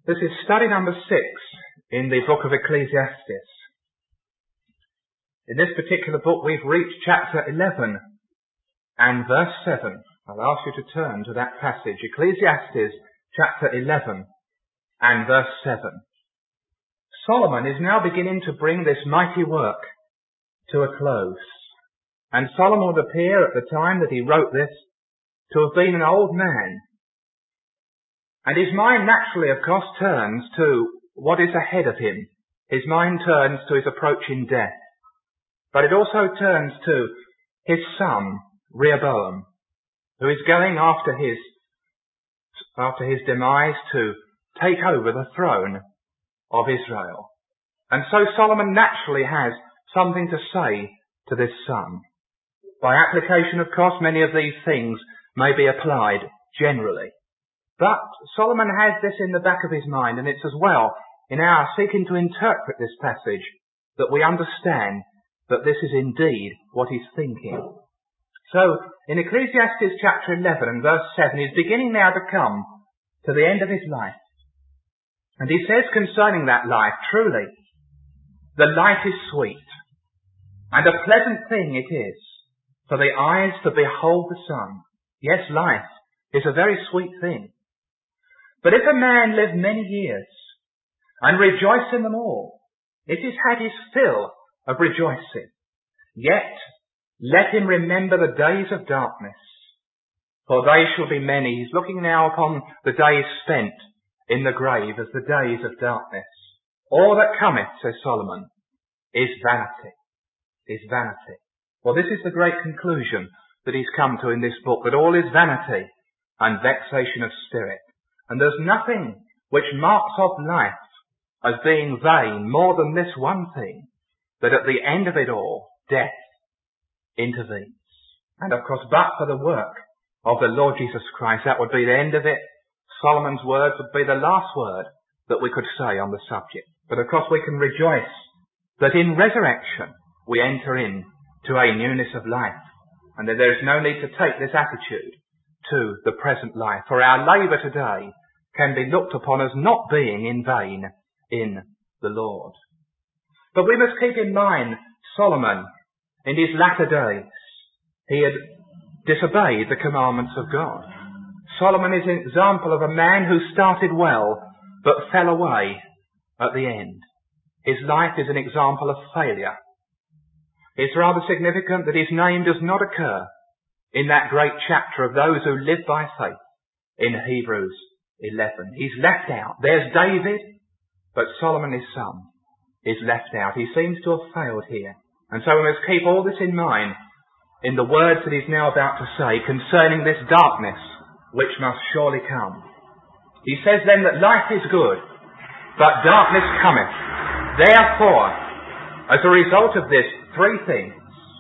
This is study number 6 in the book of Ecclesiastes. In this particular book we've reached chapter 11 and verse 7. I'll ask you to turn to that passage, Ecclesiastes chapter 11 and verse 7. Solomon is now beginning to bring this mighty work to a close. And Solomon would appear at the time that he wrote this to have been an old man. And his mind naturally, of course, turns to what is ahead of him. His mind turns to his approaching death. But it also turns to his son, Rehoboam, who is going after his demise to take over the throne of Israel. And so Solomon naturally has something to say to this son. By application, of course, many of these things may be applied generally. But Solomon has this in the back of his mind, and it's as well in our seeking to interpret this passage that we understand that this is indeed what he's thinking. So, in Ecclesiastes chapter 11 and verse 7, he's beginning now to come to the end of his life. And he says concerning that life, truly, the life is sweet, and a pleasant thing it is for the eyes to behold the sun. Yes, life is a very sweet thing. But if a man live many years and rejoice in them all, it has had his fill of rejoicing. Yet let him remember the days of darkness, for they shall be many. He's looking now upon the days spent in the grave as the days of darkness. All that cometh, says Solomon, is vanity, is vanity. Well, this is the great conclusion that he's come to in this book, that all is vanity and vexation of spirit. And there's nothing which marks off life as being vain more than this one thing, that at the end of it all, death intervenes. And of course, but for the work of the Lord Jesus Christ, that would be the end of it. Solomon's words would be the last word that we could say on the subject. But of course, we can rejoice that in resurrection we enter in to a newness of life, and that there is no need to take this attitude to the present life, for our labour today can be looked upon as not being in vain in the Lord. But we must keep in mind Solomon, in his latter days, he had disobeyed the commandments of God. Solomon is an example of a man who started well, but fell away at the end. His life is an example of failure. It's rather significant that his name does not occur in that great chapter of those who live by faith in Hebrews 11. He's left out. There's David, but Solomon, his son, is left out. He seems to have failed here. And so we must keep all this in mind in the words that he's now about to say concerning this darkness which must surely come. He says then that life is good, but darkness cometh. Therefore, as a result of this, 3 things.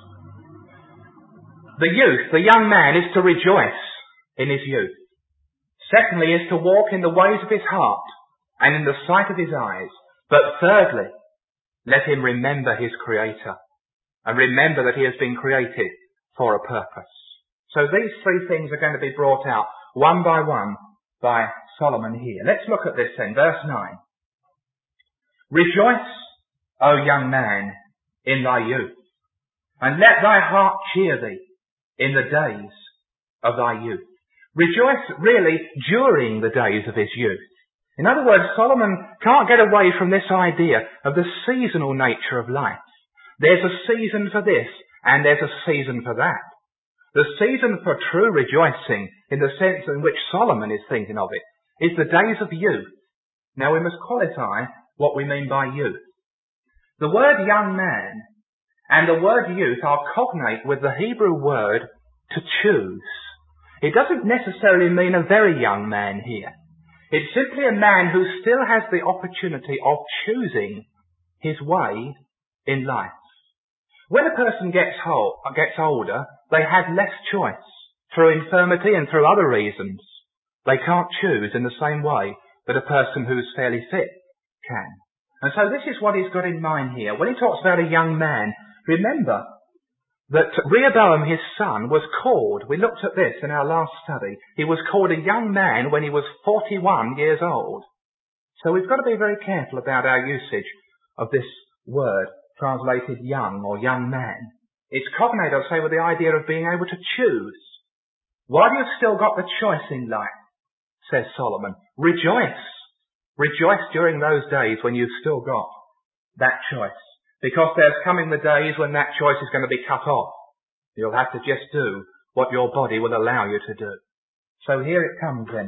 The youth, the young man, is to rejoice in his youth. Secondly, is to walk in the ways of his heart and in the sight of his eyes. But thirdly, let him remember his Creator and remember that he has been created for a purpose. So these 3 things are going to be brought out one by Solomon here. Let's look at this then, verse 9. Rejoice, O young man, in thy youth, and let thy heart cheer thee in the days of thy youth. Rejoice really during the days of his youth. In other words, Solomon can't get away from this idea of the seasonal nature of life. There's a season for this and there's a season for that. The season for true rejoicing, in the sense in which Solomon is thinking of it, is the days of youth. Now we must qualify what we mean by youth. The word young man and the word youth are cognate with the Hebrew word to choose. It doesn't necessarily mean a very young man here. It's simply a man who still has the opportunity of choosing his way in life. When a person gets older, they have less choice through infirmity and through other reasons. They can't choose in the same way that a person who's fairly fit can. And so this is what he's got in mind here. When he talks about a young man, remember that Rehoboam, his son, was called, we looked at this in our last study, he was called a young man when he was 41 years old. So we've got to be very careful about our usage of this word translated young or young man. It's cognate, I'll say, with the idea of being able to choose. While you've still got the choice in life, says Solomon, rejoice. Rejoice during those days when you've still got that choice. Because there's coming the days when that choice is going to be cut off. You'll have to just do what your body will allow you to do. So here it comes then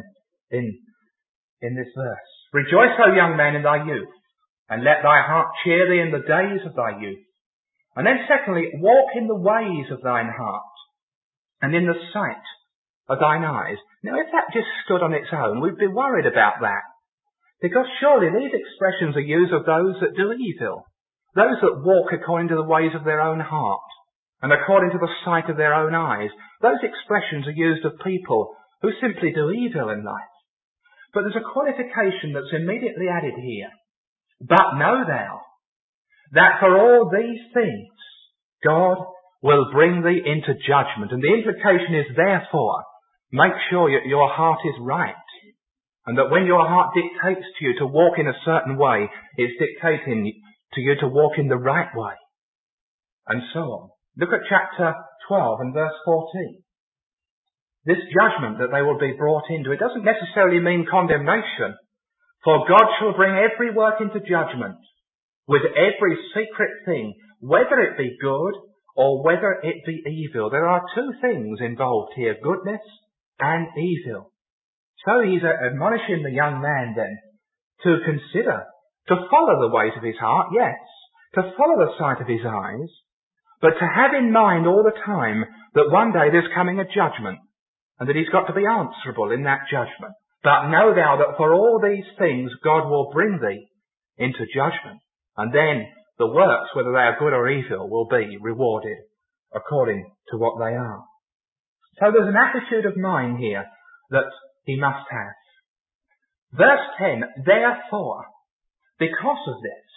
in this verse. Rejoice, O young man, in thy youth, and let thy heart cheer thee in the days of thy youth. And then secondly, walk in the ways of thine heart, and in the sight of thine eyes. Now if that just stood on its own, we'd be worried about that. Because surely these expressions are used of those that do evil. Those that walk according to the ways of their own heart, and according to the sight of their own eyes. Those expressions are used of people who simply do evil in life. But there's a qualification that's immediately added here. But know thou that for all these things God will bring thee into judgment. And the implication is, therefore, make sure your heart is right. And that when your heart dictates to you to walk in a certain way, it's dictating to you to walk in the right way. And so on. Look at chapter 12 and verse 14. This judgment that they will be brought into, it doesn't necessarily mean condemnation. For God shall bring every work into judgment with every secret thing, whether it be good or whether it be evil. There are two things involved here, goodness and evil. So he's admonishing the young man then to consider, to follow the ways of his heart, yes, to follow the sight of his eyes, but to have in mind all the time that one day there's coming a judgment, and that he's got to be answerable in that judgment. But know thou that for all these things God will bring thee into judgment, and then the works, whether they are good or evil, will be rewarded according to what they are. So there's an attitude of mind here that he must have. Verse 10, therefore, because of this,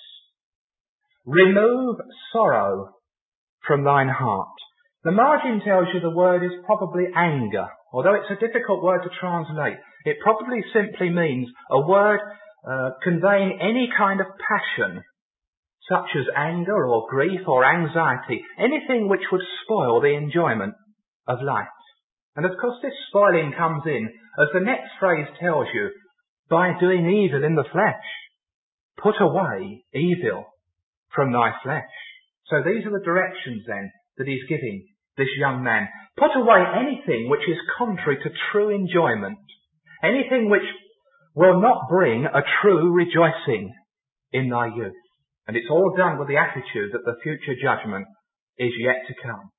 remove sorrow from thine heart. The margin tells you the word is probably anger. Although it's a difficult word to translate, it probably simply means a word conveying any kind of passion, such as anger or grief or anxiety, anything which would spoil the enjoyment of life. And of course this spoiling comes in, as the next phrase tells you, by doing evil in the flesh. Put away evil from thy flesh. So these are the directions then that he's giving this young man. Put away anything which is contrary to true enjoyment. Anything which will not bring a true rejoicing in thy youth. And it's all done with the attitude that the future judgment is yet to come.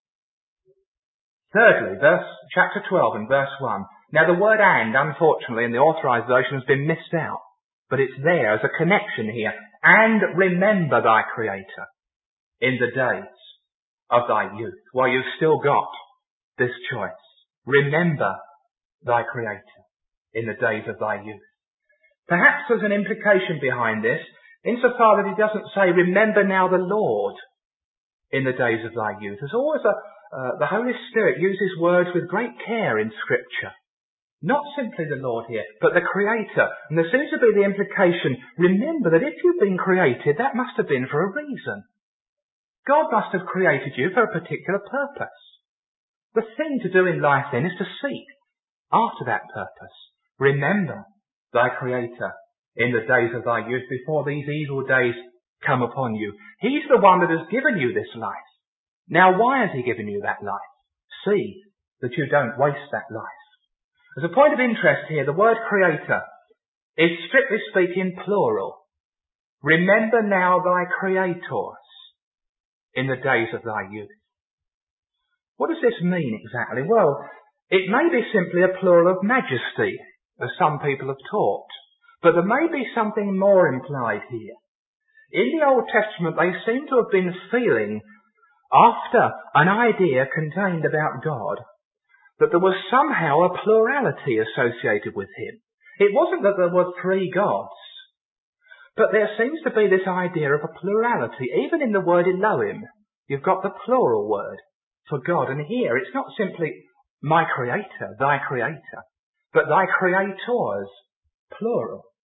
Thirdly, chapter 12 and verse 1. Now the word and, unfortunately, in the authorized version has been missed out. But it's there as a connection here. And remember thy Creator in the days of thy youth. While you've still got this choice. Remember thy Creator in the days of thy youth. Perhaps there's an implication behind this, insofar that he doesn't say, remember now the Lord in the days of thy youth. There's always the Holy Spirit uses words with great care in Scripture. Not simply the Lord here, but the Creator. And there seems to be the implication, remember that if you've been created, that must have been for a reason. God must have created you for a particular purpose. The thing to do in life then is to seek after that purpose. Remember thy Creator in the days of thy youth, before these evil days come upon you. He's the one that has given you this life. Now why has he given you that life? See that you don't waste that life. As a point of interest here, the word Creator is strictly speaking plural. Remember now thy Creators in the days of thy youth. What does this mean exactly? Well, it may be simply a plural of majesty, as some people have taught. But there may be something more implied here. In the Old Testament, they seem to have been feeling, after an idea contained about God, that there was somehow a plurality associated with him. It wasn't that there were three gods, but there seems to be this idea of a plurality. Even in the word Elohim, you've got the plural word for God. And here, it's not simply my Creator, thy Creator, but thy creators, plural.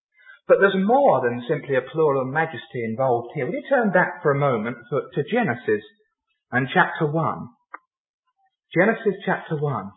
But there's more than simply a plural majesty involved here. Will you turn back for a moment to Genesis and chapter 1? Genesis chapter 1.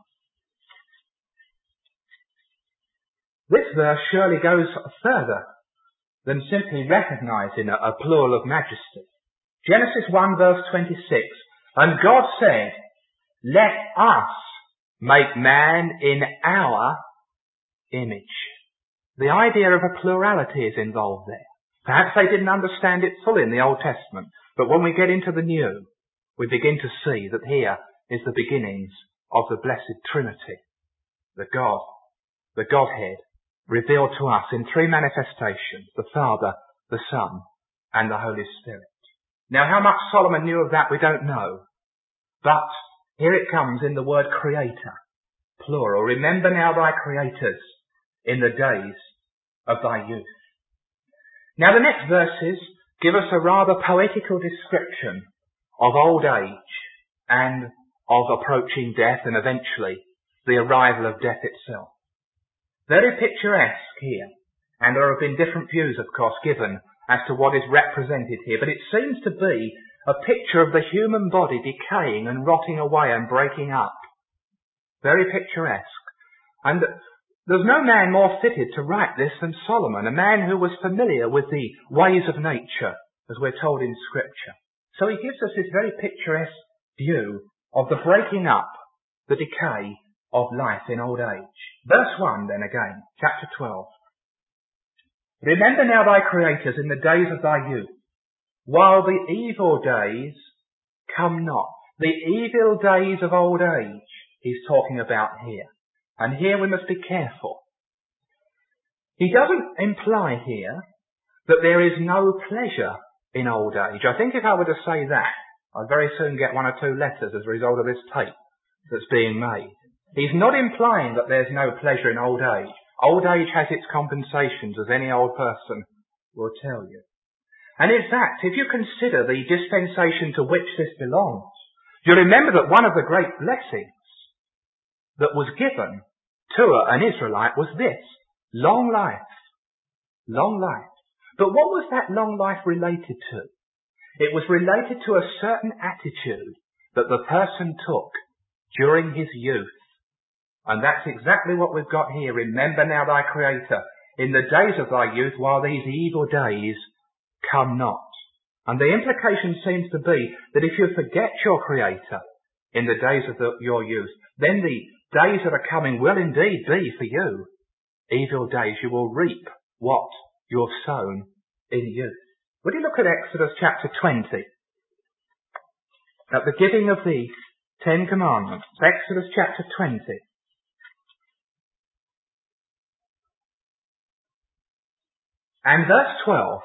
This verse surely goes further than simply recognising a plural of majesty. Genesis 1 verse 26. And God said, let us make man in our image. The idea of a plurality is involved there. Perhaps they didn't understand it fully in the Old Testament, but when we get into the New, we begin to see that here is the beginnings of the blessed Trinity, the Godhead, revealed to us in three manifestations, the Father, the Son, and the Holy Spirit. Now, how much Solomon knew of that we don't know, but here it comes in the word creator, plural. Remember now thy creators in the days of thy youth. Now the next verses give us a rather poetical description of old age and of approaching death and eventually the arrival of death itself. Very picturesque here, and there have been different views, of course, given as to what is represented here, but it seems to be a picture of the human body decaying and rotting away and breaking up. Very picturesque. And there's no man more fitted to write this than Solomon, a man who was familiar with the ways of nature, as we're told in Scripture. So he gives us this very picturesque view of the breaking up, the decay of life in old age. Verse 1 then again, chapter 12. Remember now thy creators in the days of thy youth, while the evil days come not. The evil days of old age he's talking about here. And here we must be careful. He doesn't imply here that there is no pleasure in old age. I think if I were to say that, I'd very soon get one or two letters as a result of this tape that's being made. He's not implying that there's no pleasure in old age. Old age has its compensations, as any old person will tell you. And in fact, if you consider the dispensation to which this belongs, you'll remember that one of the great blessings that was given to an Israelite was this: long life. Long life. But what was that long life related to? It was related to a certain attitude that the person took during his youth. And that's exactly what we've got here. Remember now thy Creator in the days of thy youth, while these evil days come not. And the implication seems to be that if you forget your Creator in the days of your youth, then the days that are coming will indeed be for you evil days. You will reap what you've sown in youth. Would you look at Exodus chapter 20? At the giving of the Ten Commandments. Exodus chapter 20. And verse 12.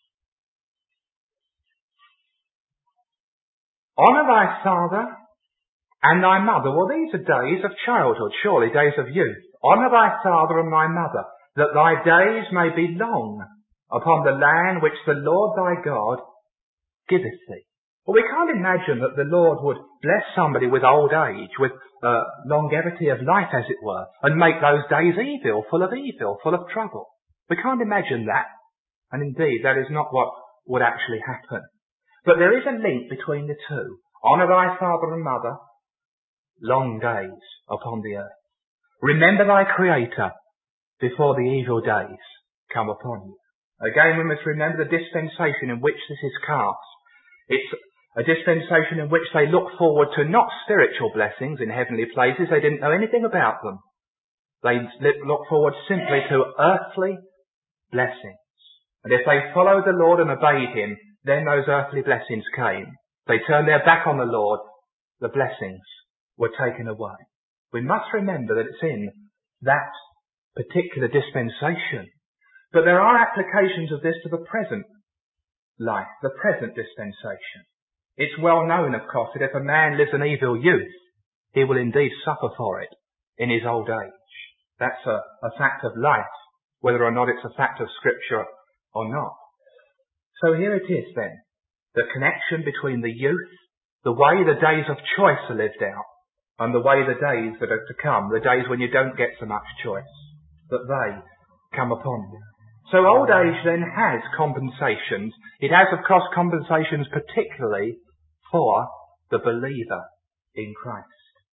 Honour thy father and thy mother. Well, these are days of childhood, surely days of youth. Honour thy father and thy mother, that thy days may be long upon the land which the Lord thy God giveth thee. Well, we can't imagine that the Lord would bless somebody with old age, with longevity of life, as it were, and make those days evil, full of trouble. We can't imagine that. And indeed, that is not what would actually happen. But there is a link between the two. Honour thy father and mother, long days upon the earth. Remember thy Creator before the evil days come upon you. Again, we must remember the dispensation in which this is cast. It's a dispensation in which they look forward to not spiritual blessings in heavenly places. They didn't know anything about them. They look forward simply to earthly blessings. And if they followed the Lord and obeyed Him, then those earthly blessings came. If they turned their back on the Lord, the blessings were taken away. We must remember that it's in that particular dispensation. But there are applications of this to the present life, the present dispensation. It's well known, of course, that if a man lives an evil youth, he will indeed suffer for it in his old age. That's a fact of life, whether or not it's a fact of Scripture or not. So here it is then, the connection between the youth, the way the days of choice are lived out, and the way the days that are to come, the days when you don't get so much choice, that they come upon you. So old age then has compensations. It has, of course, compensations particularly for the believer in Christ.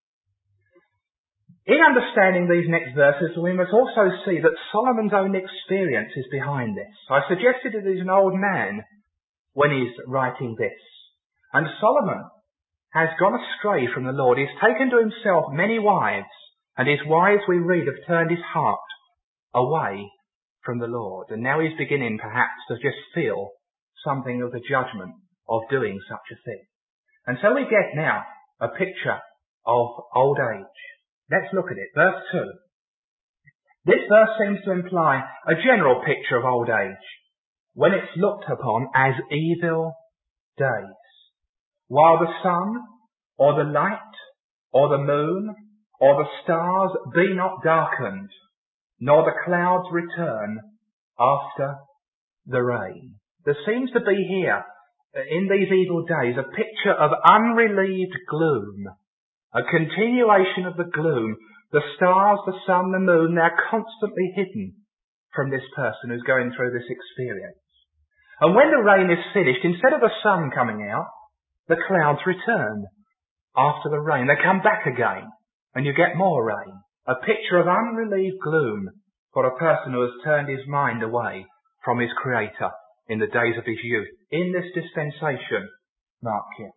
In understanding these next verses, we must also see that Solomon's own experience is behind this. I suggested that he's an old man when he's writing this. And Solomon has gone astray from the Lord. He's taken to himself many wives, and his wives, we read, have turned his heart away from the Lord. And now he's beginning perhaps to just feel something of the judgment of doing such a thing. And so we get now a picture of old age. Let's look at it. Verse 2. This verse seems to imply a general picture of old age, when it's looked upon as evil days, while the sun, or the light, or the moon, or the stars be not darkened, nor the clouds return after the rain. There seems to be here, in these evil days, a picture of unrelieved gloom, a continuation of the gloom. The stars, the sun, the moon, they're constantly hidden from this person who's going through this experience. And when the rain is finished, instead of the sun coming out, the clouds return after the rain. They come back again, and you get more rain. A picture of unrelieved gloom for a person who has turned his mind away from his Creator in the days of his youth. In this dispensation, mark here.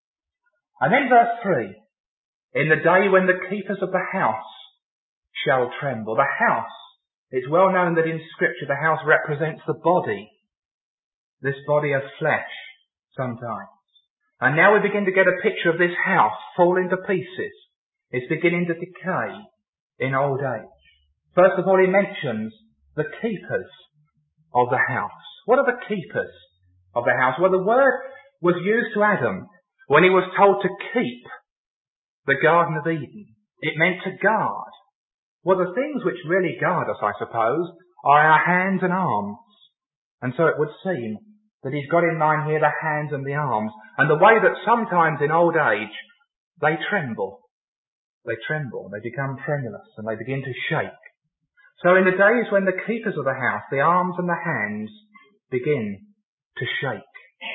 And then verse 3. In the day when the keepers of the house shall tremble. The house, it's well known that in Scripture the house represents the body. This body of flesh, sometimes. And now we begin to get a picture of this house falling to pieces. It's beginning to decay in old age. First of all, he mentions the keepers of the house. What are the keepers of the house? Well, the word was used to Adam when he was told to keep the Garden of Eden. It meant to guard. Well, the things which really guard us, I suppose, are our hands and arms. And so it would seem that he's got in mind here the hands and the arms, and the way that sometimes in old age they tremble. They tremble, they become tremulous, and they begin to shake. So in the days when the keepers of the house, the arms and the hands, begin to shake.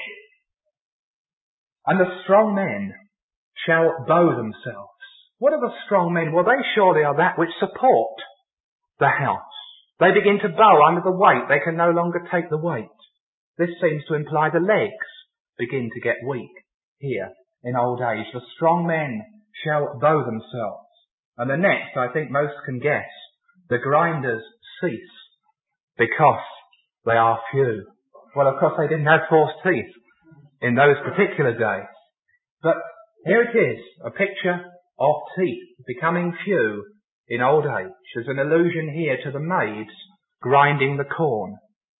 And the strong men shall bow themselves. What are the strong men? Well, they surely are that which support the house. They begin to bow under the weight. They can no longer take the weight. This seems to imply the legs begin to get weak here in old age. The strong men shall bow themselves. And the next, I think most can guess, the grinders cease because they are few. Well, of course, they didn't have false teeth in those particular days. But here it is, a picture of teeth becoming few in old age. There's an allusion here to the maids grinding the corn.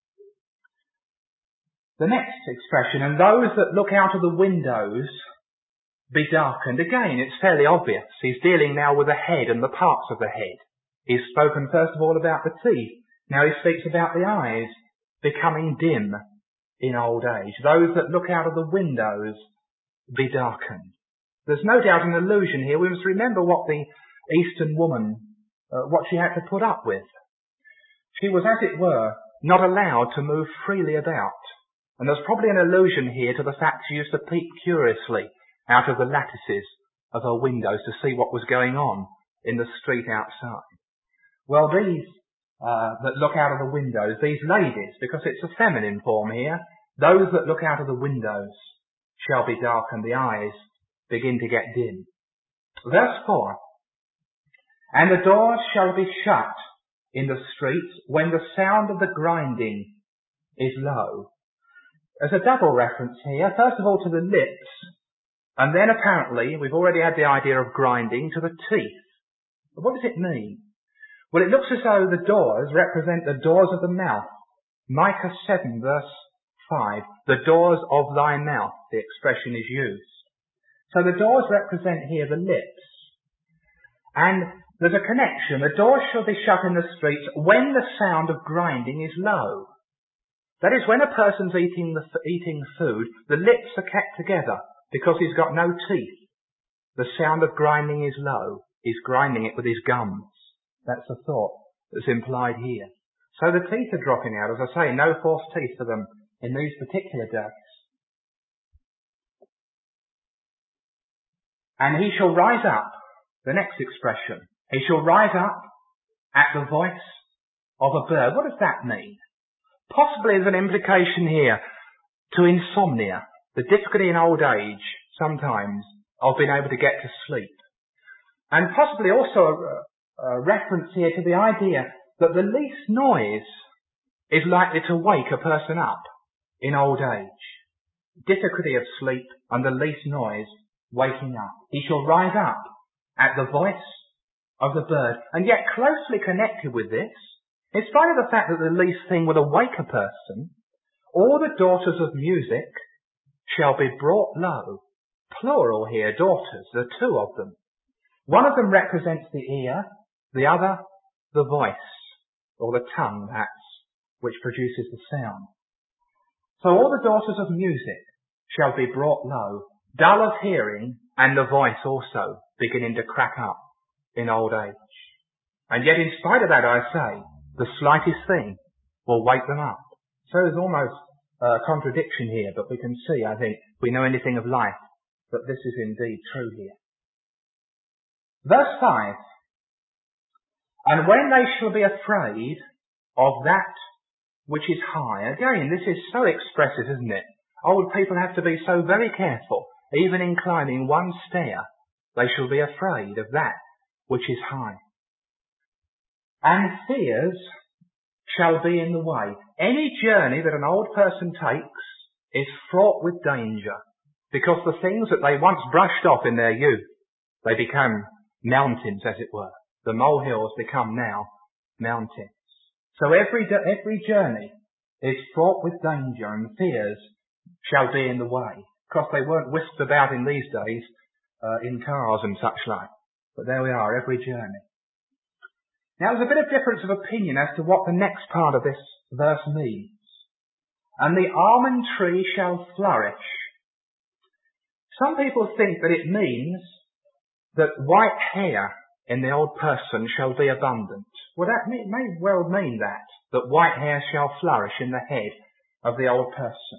The next expression, and those that look out of the windows be darkened. Again, it's fairly obvious. He's dealing now with the head and the parts of the head. He's spoken first of all about the teeth. Now he speaks about the eyes becoming dim in old age. Those that look out of the windows be darkened. There's no doubt an allusion here. We must remember what the Eastern woman, what she had to put up with. She was, as it were, not allowed to move freely about. And there's probably an allusion here to the fact she used to peep curiously out of the lattices of her windows to see what was going on in the street outside. Well, these that look out of the windows, these ladies, because it's a feminine form here, those that look out of the windows shall be darkened, the eyes begin to get dim. Verse 4, and the doors shall be shut in the streets when the sound of the grinding is low. There's a double reference here, first of all to the lips, and then apparently, we've already had the idea of grinding, to the teeth. But what does it mean? Well, it looks as though the doors represent the doors of the mouth. Micah 7 verse 5, the doors of thy mouth, the expression is used. So the doors represent here the lips. And there's a connection. The doors shall be shut in the streets when the sound of grinding is low. That is, when a person's eating food, the lips are kept together because he's got no teeth. The sound of grinding is low. He's grinding it with his gums. That's the thought that's implied here. So the teeth are dropping out. As I say, no false teeth for them in these particular days. And he shall rise up, the next expression, he shall rise up at the voice of a bird. What does that mean? Possibly there's an implication here to insomnia, the difficulty in old age, sometimes, of being able to get to sleep. And possibly also a reference here to the idea that the least noise is likely to wake a person up in old age. Difficulty of sleep and the least noise waking up. He shall rise up at the voice of the bird. And yet closely connected with this, in spite of the fact that the least thing will awake a person, all the daughters of music shall be brought low. Plural here, daughters, there are two of them. One of them represents the ear, the other the voice, or the tongue, perhaps, which produces the sound. So all the daughters of music shall be brought low, dull of hearing, and the voice also beginning to crack up in old age. And yet in spite of that, I say, the slightest thing will wake them up. So there's almost a contradiction here, but we can see, I think, if we know anything of life, that this is indeed true here. Verse 5, and when they shall be afraid of that which is high. Again, this is so expressive, isn't it? Old people have to be so very careful, even in climbing one stair. They shall be afraid of that which is high. And fears shall be in the way. Any journey that an old person takes is fraught with danger, because the things that they once brushed off in their youth, they become mountains, as it were. The molehills become now mountains. So every journey is fraught with danger, and fears shall be in the way. Of course, they weren't whisked about in these days in cars and such like. But there we are, every journey. Now, there's a bit of difference of opinion as to what the next part of this verse means. And the almond tree shall flourish. Some people think that it means that white hair in the old person shall be abundant. Well, that may well mean that white hair shall flourish in the head of the old person.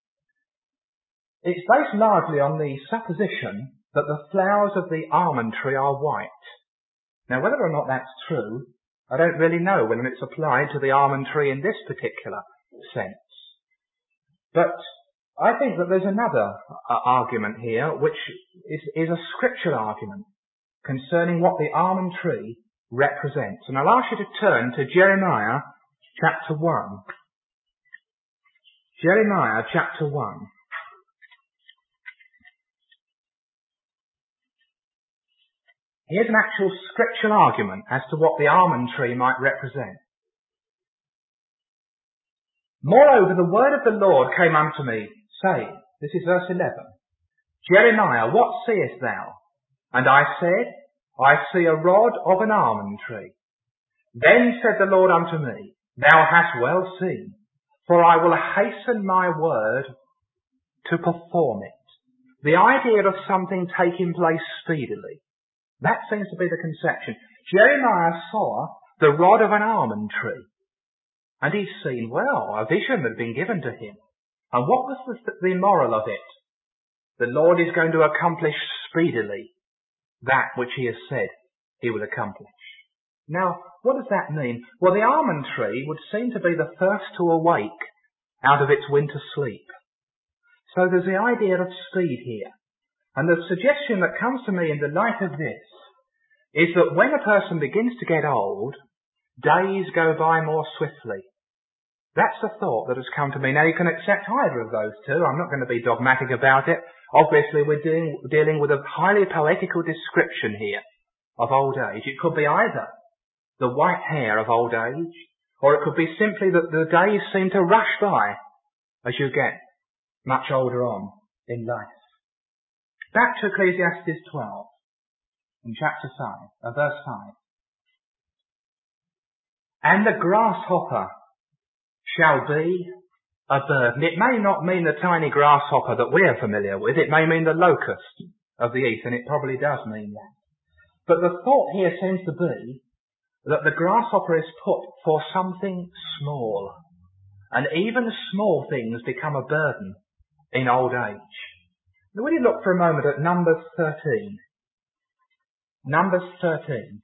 It's based largely on the supposition that the flowers of the almond tree are white. Now, whether or not that's true, I don't really know whether it's applied to the almond tree in this particular sense. But I think that there's another argument here, which is a scriptural argument concerning what the almond tree represents. And I'll ask you to turn to Jeremiah chapter 1. Jeremiah chapter 1. Here's an actual scriptural argument as to what the almond tree might represent. Moreover, the word of the Lord came unto me, saying, this is verse 11, Jeremiah, what seest thou? And I said, I see a rod of an almond tree. Then said the Lord unto me, thou hast well seen, for I will hasten my word to perform it. The idea of something taking place speedily. That seems to be the conception. Jeremiah saw the rod of an almond tree. And he's seen, well, a vision had been given to him. And what was the moral of it? The Lord is going to accomplish speedily that which he has said he will accomplish. Now, what does that mean? Well, the almond tree would seem to be the first to awake out of its winter sleep. So there's the idea of speed here. And the suggestion that comes to me in the light of this is that when a person begins to get old, days go by more swiftly. That's the thought that has come to me. Now, you can accept either of those two. I'm not going to be dogmatic about it. Obviously, we're dealing with a highly poetical description here of old age. It could be either the white hair of old age, or it could be simply that the days seem to rush by as you get much older on in life. Back to Ecclesiastes 12, in chapter 5, verse 5. And the grasshopper shall be a bird. And it may not mean the tiny grasshopper that we're familiar with. It may mean the locust of the east, and it probably does mean that. But the thought here seems to be that the grasshopper is put for something small, and even small things become a burden in old age. Now, will you look for a moment at Numbers 13? Numbers 13.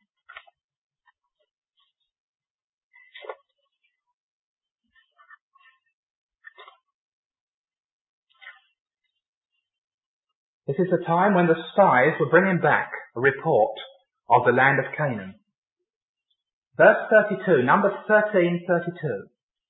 This is the time when the spies were bringing back a report of the land of Canaan. Verse 32, Numbers 13:32.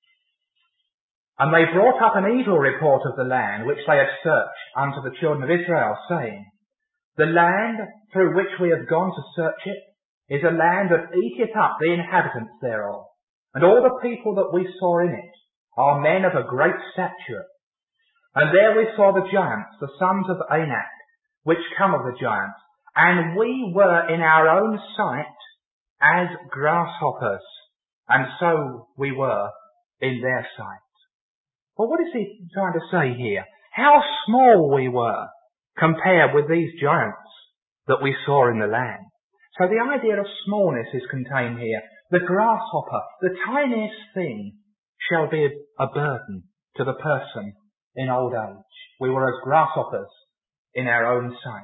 And they brought up an evil report of the land which they had searched unto the children of Israel, saying, The land through which we have gone to search it is a land that eateth up the inhabitants thereof, and all the people that we saw in it are men of a great stature. And there we saw the giants, the sons of Anak, which come of the giants, and we were in our own sight as grasshoppers, and so we were in their sight. Well, what is he trying to say here? How small we were compared with these giants that we saw in the land. So the idea of smallness is contained here. The grasshopper, the tiniest thing, shall be a burden to the person in old age. We were as grasshoppers in our own sight.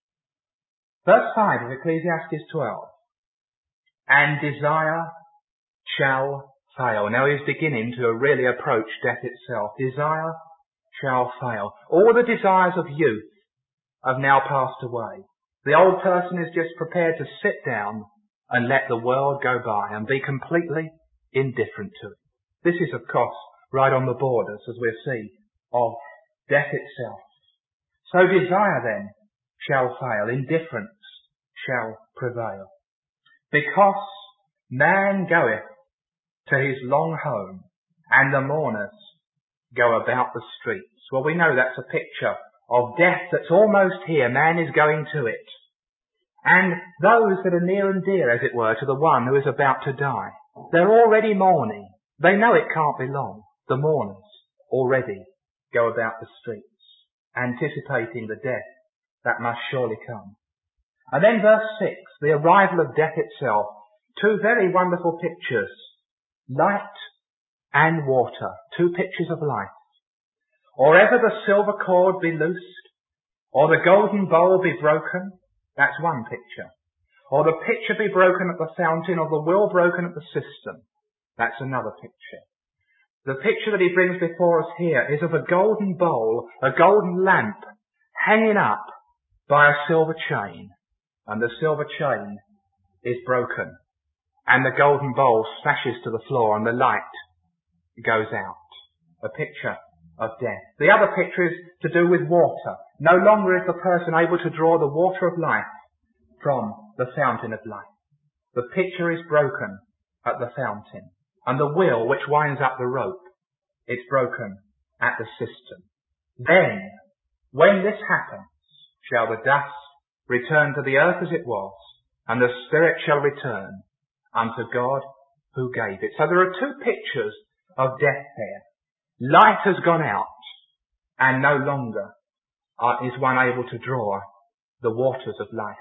Verse 5 of Ecclesiastes 12. And desire shall fail. Now he's beginning to really approach death itself. Desire shall fail. All the desires of youth have now passed away. The old person is just prepared to sit down and let the world go by and be completely indifferent to it. This is, of course, right on the borders, as we'll see, of death itself. So desire then shall fail, indifference shall prevail. Because man goeth to his long home, and the mourners go about the streets. Well, we know that's a picture of death that's almost here. Man is going to it. And those that are near and dear, as it were, to the one who is about to die, they're already mourning. They know it can't be long. The mourners already go about the streets, anticipating the death that must surely come. And then verse 6, the arrival of death itself. Two very wonderful pictures. Light and water. Two pictures of life. Or ever the silver cord be loosed, or the golden bowl be broken. That's one picture. Or the pitcher be broken at the fountain, or the wheel broken at the cistern. That's another picture. The picture that he brings before us here is of a golden bowl, a golden lamp, hanging up by a silver chain. And the silver chain is broken. And the golden bowl smashes to the floor and the light goes out. A picture of death. The other picture is to do with water. No longer is the person able to draw the water of life from the fountain of life. The pitcher is broken at the fountain. And the wheel which winds up the rope, it's broken at the cistern. Then, when this happens, shall the dust return to the earth as it was, and the spirit shall return unto God who gave it. So there are two pictures of death there. Light has gone out, and no longer is one able to draw the waters of life.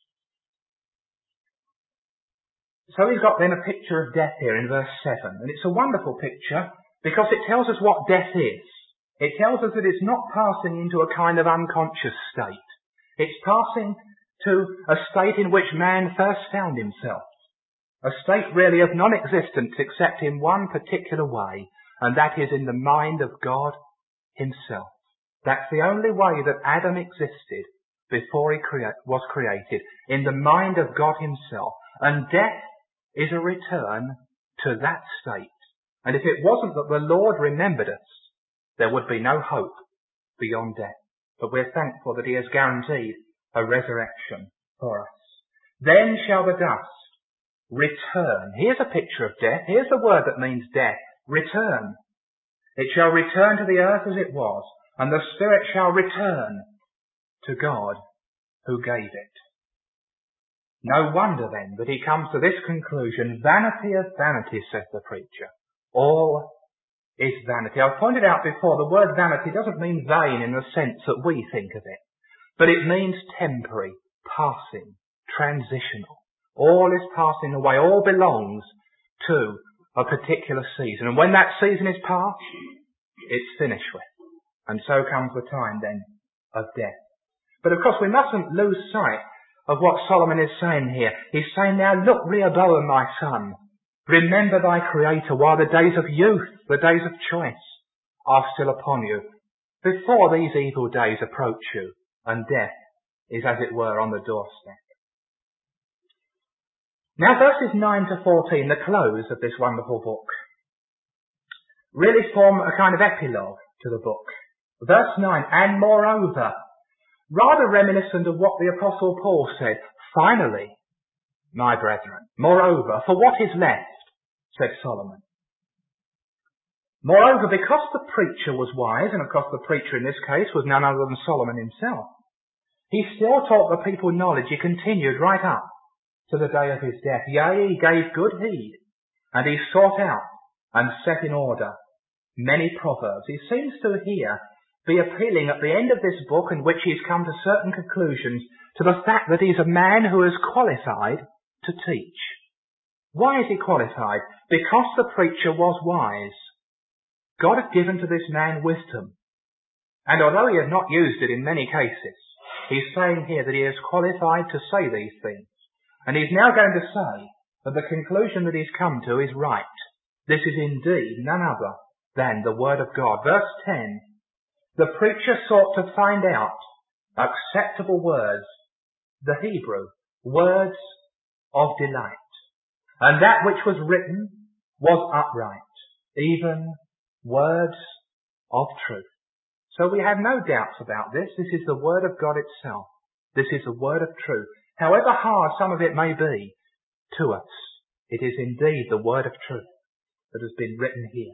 So we've got then a picture of death here in verse 7, and it's a wonderful picture because it tells us what death is. It tells us that it's not passing into a kind of unconscious state. It's passing to a state in which man first found himself. A state really of non-existence except in one particular way, and that is in the mind of God himself. That's the only way that Adam existed before he was created, in the mind of God himself. And death is a return to that state. And if it wasn't that the Lord remembered us, there would be no hope beyond death. But we're thankful that he has guaranteed a resurrection for us. Then shall the dust return. Here's a picture of death. Here's the word that means death. Return. It shall return to the earth as it was, and the spirit shall return to God who gave it. No wonder then that he comes to this conclusion, vanity of vanities, says the preacher. All is vanity. I've pointed out before, the word vanity doesn't mean vain in the sense that we think of it, but it means temporary, passing, transitional. All is passing away. All belongs to a particular season. And when that season is past, it's finished with. And so comes the time then of death. But of course we mustn't lose sight of what Solomon is saying here. He's saying, now look, Rehoboam, my son, remember thy Creator while the days of youth, the days of choice, are still upon you, before these evil days approach you, and death is as it were on the doorstep. Now verses 9 to 14, the close of this wonderful book, really form a kind of epilogue to the book. Verse 9, and moreover, rather reminiscent of what the Apostle Paul said, finally, my brethren, moreover, for what is left, said Solomon. Moreover, because the preacher was wise, and of course the preacher in this case was none other than Solomon himself, he still taught the people knowledge. He continued right up to the day of his death. Yea, he gave good heed, and he sought out and set in order many proverbs. He seems to here be appealing at the end of this book, in which he's come to certain conclusions, to the fact that he's a man who is qualified to teach. Why is he qualified? Because the preacher was wise. God had given to this man wisdom. And although he had not used it in many cases, he's saying here that he is qualified to say these things. And he's now going to say that the conclusion that he's come to is right. This is indeed none other than the Word of God. Verse 10, the preacher sought to find out acceptable words, the Hebrew, words of delight. And that which was written was upright, even words of truth. So we have no doubts about this. This is the Word of God itself. This is the Word of truth. However hard some of it may be to us, it is indeed the Word of truth that has been written here.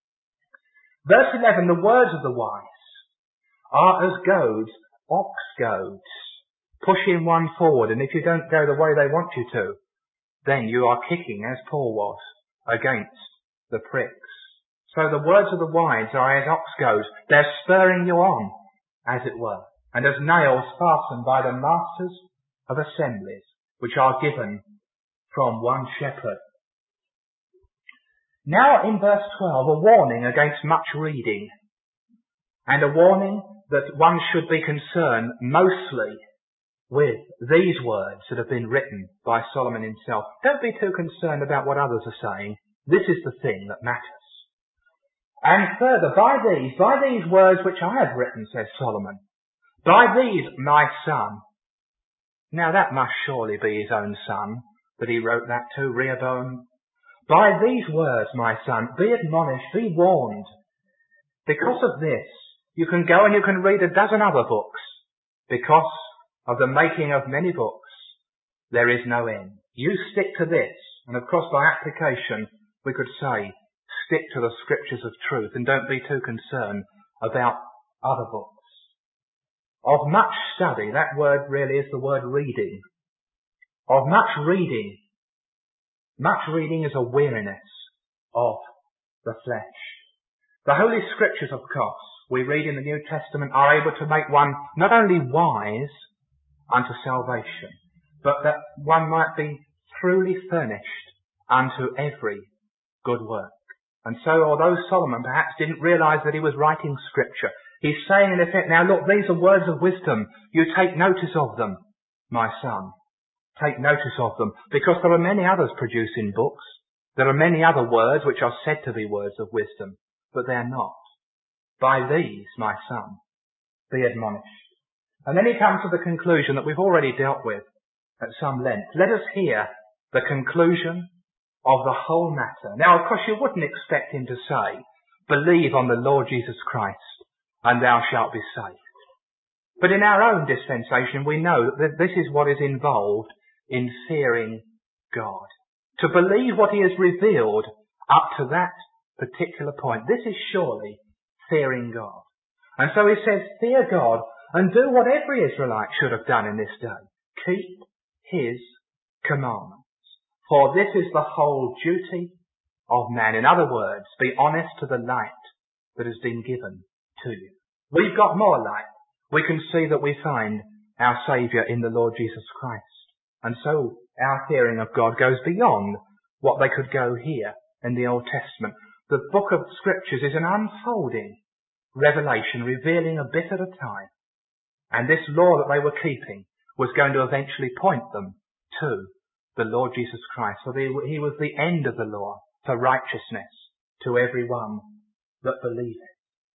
Verse 11, the words of the wise are as goads, ox goads, pushing one forward, and if you don't go the way they want you to, then you are kicking, as Paul was, against the pricks. So the words of the wise are as ox goads. They're spurring you on, as it were, and as nails fastened by the masters of assemblies, which are given from one shepherd. Now in verse 12, a warning against much reading, and a warning that one should be concerned mostly with these words that have been written by Solomon himself. Don't be too concerned about what others are saying. This is the thing that matters. And further, by these words which I have written, says Solomon, by these, my son. Now that must surely be his own son that he wrote that to, Rehoboam. By these words, my son, be admonished, be warned. Because of this, you can go and you can read a dozen other books. Because of the making of many books, there is no end. You stick to this, and of course by application, we could say, stick to the scriptures of truth and don't be too concerned about other books. Of much study, that word really is the word reading. Of much reading is a weariness of the flesh. The Holy Scriptures, of course, we read in the New Testament, are able to make one not only wise unto salvation, but that one might be truly furnished unto every good work. And so, although Solomon perhaps didn't realize that he was writing Scripture, he's saying in effect, now look, these are words of wisdom. You take notice of them, my son. Take notice of them, because there are many others producing books. There are many other words which are said to be words of wisdom, but they are not. By these, my son, be admonished. And then he comes to the conclusion that we've already dealt with at some length. Let us hear the conclusion of the whole matter. Now, of course, you wouldn't expect him to say, believe on the Lord Jesus Christ, and thou shalt be saved. But in our own dispensation, we know that this is what is involved in fearing God. To believe what he has revealed up to that particular point. This is surely fearing God. And so he says, fear God and do what every Israelite should have done in this day. Keep his commandments. For this is the whole duty of man. In other words, be honest to the light that has been given to you. We've got more light. We can see that we find our Saviour in the Lord Jesus Christ. And so our hearing of God goes beyond what they could go here in the Old Testament. The book of Scriptures is an unfolding revelation revealing a bit at a time. And this law that they were keeping was going to eventually point them to the Lord Jesus Christ. For he was the end of the law for righteousness to everyone that believeth.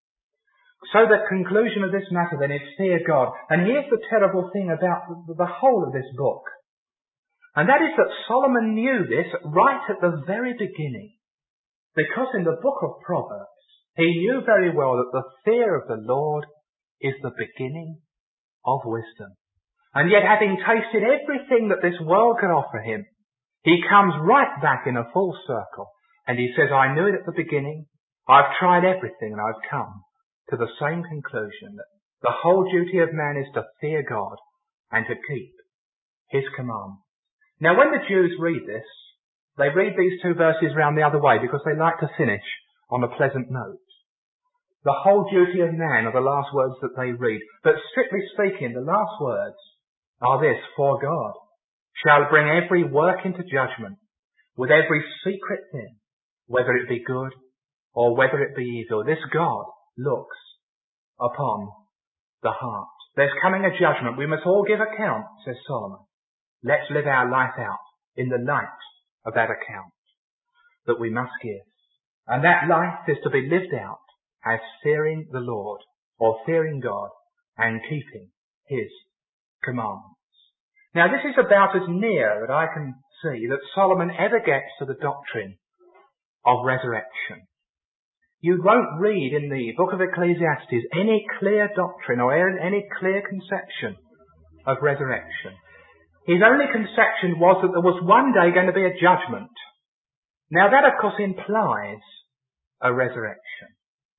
So the conclusion of this matter then is fear God. And here's the terrible thing about the whole of this book. And that is that Solomon knew this right at the very beginning. Because in the book of Proverbs, he knew very well that the fear of the Lord is the beginning of wisdom. And yet, having tasted everything that this world can offer him, he comes right back in a full circle. And he says, I knew it at the beginning. I've tried everything and I've come to the same conclusion that the whole duty of man is to fear God and to keep his commandments. Now, when the Jews read this, they read these two verses round the other way because they like to finish on a pleasant note. The whole duty of man are the last words that they read. But strictly speaking, the last words are this: for God shall bring every work into judgment with every secret thing, whether it be good or whether it be evil. This God looks upon the heart. There's coming a judgment. We must all give account, says Solomon. Let's live our life out in the light of that account that we must give. And that life is to be lived out as fearing the Lord, or fearing God, and keeping his commandments. Now this is about as near that I can see that Solomon ever gets to the doctrine of resurrection. You won't read in the book of Ecclesiastes any clear doctrine or any clear conception of resurrection. His only conception was that there was one day going to be a judgment. Now that of course implies a resurrection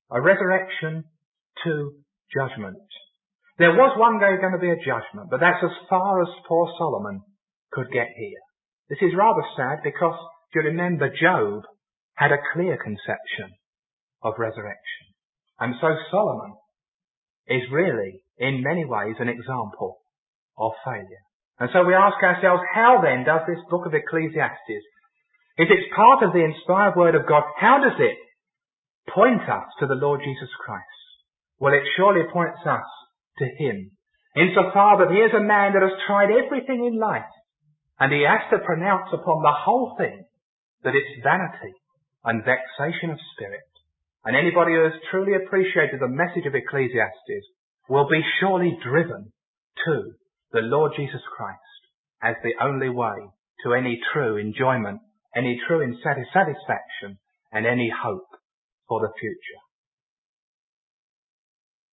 to judgment. There was one day going to be a judgment, but that's as far as poor Solomon could get here. This is rather sad because, do you remember, Job had a clear conception of resurrection. And so Solomon is really, in many ways, an example of failure. And so we ask ourselves, how then does this book of Ecclesiastes, if it's part of the inspired word of God, how does it point us to the Lord Jesus Christ? Well, it surely points us to him, insofar that he is a man that has tried everything in life, and he has to pronounce upon the whole thing that it's vanity and vexation of spirit. And anybody who has truly appreciated the message of Ecclesiastes will be surely driven to the Lord Jesus Christ as the only way to any true enjoyment, any true satisfaction, and any hope for the future.